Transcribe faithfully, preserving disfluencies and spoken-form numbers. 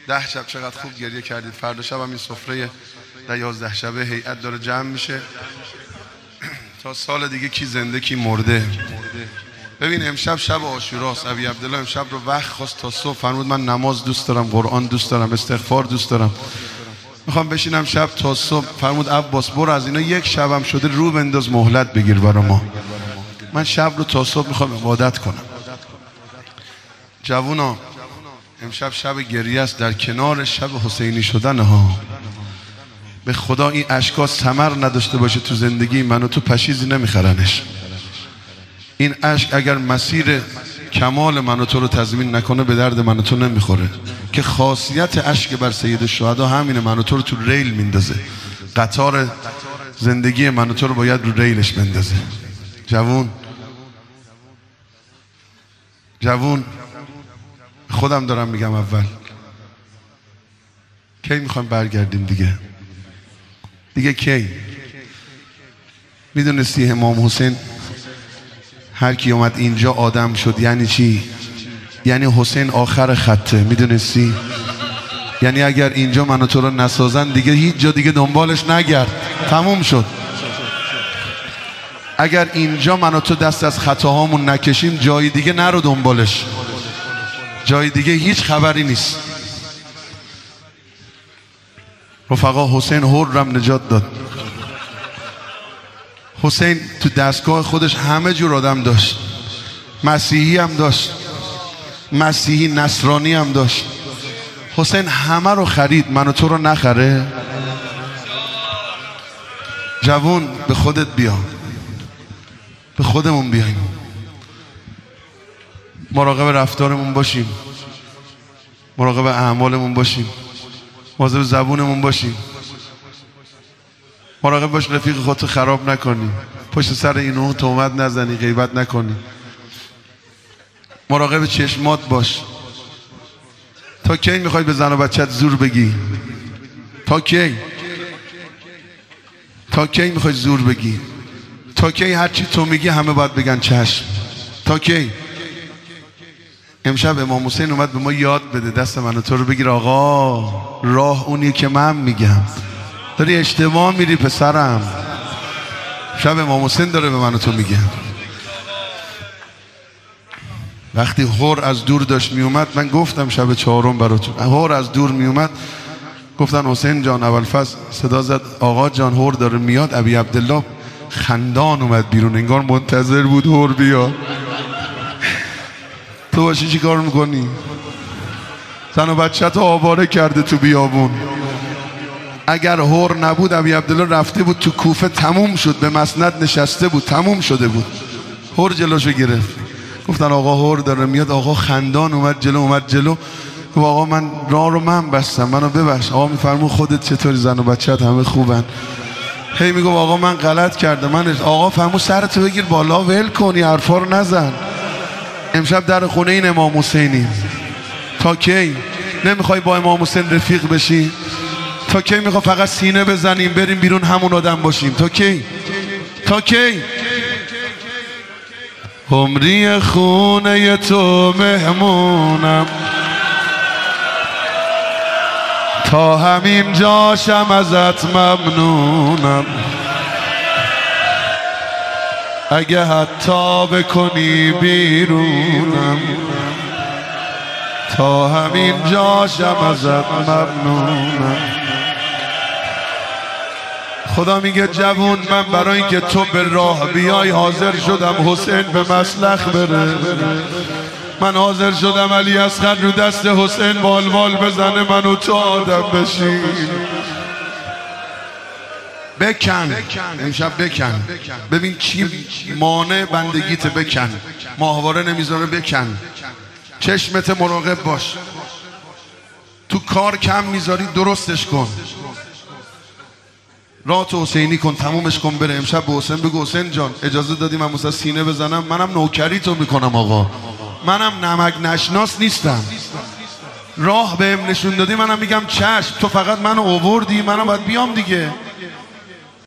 ده شب چقدر خوب گریه کردید. فردا شب هم این سفره در یازده شبه هیئت داره جمع میشه تا سال دیگه کی زنده کی مرده. ببین امشب شب عاشوراست. ابی عبدالله امشب رو وقت خواست تا صبح، فرمود من نماز دوست دارم، قرآن دوست دارم، استغفار دوست دارم، میخوام بشینم شب تا صبح. فرمود عباس برو از اینا یک شبم شده رو بنداز مهلت بگیر برا ما، من شب رو تا صبح میخوام عبادت کنم. جوونا امشب شب گریه است در کنار شب حسینی شدن ها. به خدا این اشکا ثمر نداشته باشه تو زندگی من و تو پشیزی نمیخرنش. این اشک اگر مسیر کمال من و تو رو تضمین نکنه به درد من و تو نمیخوره، که خاصیت اشک بر سید الشهدا همینه، من و تو رو تو ریل میندازه. قطار زندگی من و تو رو باید رو ریلش بندازه. جوون جوون خودم دارم میگم اول کی میخوایم برگردیم دیگه؟ دیگه کی؟ میدونستی امام حسین هر کی اومد اینجا آدم شد یعنی چی؟ یعنی حسین آخر خطه. میدونستی؟ یعنی اگر اینجا من و تو رو نسازن دیگه هیچ جا دیگه دنبالش نگرد، تموم شد. اگر اینجا من و تو دست از خطاهامون نکشیم جای دیگه نرو دنبالش، جای دیگه هیچ خبری نیست. رفقا حسین حرم نجات داد. حسین تو دستگاه خودش همه جور آدم داشت، مسیحی هم داشت، مسیحی نصرانی هم داشت. حسین همه رو خرید، من و تو رو نخره؟ جوون به خودت بیا، به خودمون بیایم، مراقب رفتارمون باشیم، مراقب اعمالمون باشیم، مواظب زبونمون باشیم، مراقب باش رفیق خودتو خراب نکنی، پشت سر اینو تهمت نزنی، غیبت نکنی، مراقب چشمات باش. تا کی میخوای به زن و بچت زور بگی؟ تا کی؟ تا کی میخوای زور بگی؟ تا کی هرچی تو میگی همه باید بگن چشم؟ تا کی؟ امشب امام حسین اومد به ما یاد بده، دست من و تو رو بگیر آقا راه اونیه که من میگم، داری اشتباه میری پسرم. شب امام حسین داره به من و تو میگه. وقتی هور از دور داشت میومد، من گفتم شب چهارم براتون، هور از دور میومد گفتن حسین جان اولفضل صدا زد آقا جان هور داره میاد. ابی عبدالله خندان اومد بیرون، انگار منتظر بود هور بیاد. تو باشی چی کار میکنی؟ زن و بچه تو آواره کرده تو بیابون. اگر هور نبود ابی عبدالله رفته بود تو کوفه، تموم شد، به مسند نشسته بود، تموم شده بود. هور جلوشو گرفت، گفتن آقا هور داره میاد. آقا خندان اومد جلو، اومد جلو گفت آقا من راه رو من بستم، منو ببخش. آقا میفرمون خودت چطوری؟ زن و بچه‌ت همه خوبن؟ هی میگم آقا من غلط کردم. من آقا فرمود سرتو بگیر بالا، ول کنی حرفا رو نزن. امشب در خونه این امام حسینی. تا کی نمیخوای با امام حسین رفیق بشی؟ تا کی میخوای فقط سینه بزنیم بریم بیرون همون آدم باشیم؟ تا کی؟ تا کی؟ عمری خونه تو مهمونم، تا همین جاشم ازت ممنونم. اگه حتی بکنی بیرونم، تا همین جاشم ازت ممنونم. خدا میگه جوون من برای اینکه تو به راه بیای حاضر شدم حسین به مسلخ بره. من حاضر شدم علی اصغر رو دست حسین والوال بزنه، من و تو آدم بشیم. بکن امشب بکن، ببین چی مانع بندگیت، بکن. ماهواره نمیذاره بکن. چشمت مراقب باش، تو کار کم میذاری درستش کن. راه تو حسینی کن، تمومش کن بره. امشب به حسین بگو حسین جان اجازه دادی من مثلا سینه بزنم؟ منم نوکری تو میکنم آقا، منم نمک نشناس نیستم. راه بهم نشون دادی منم میگم چشم، تو فقط منو آوردی منم باید بیام دیگه.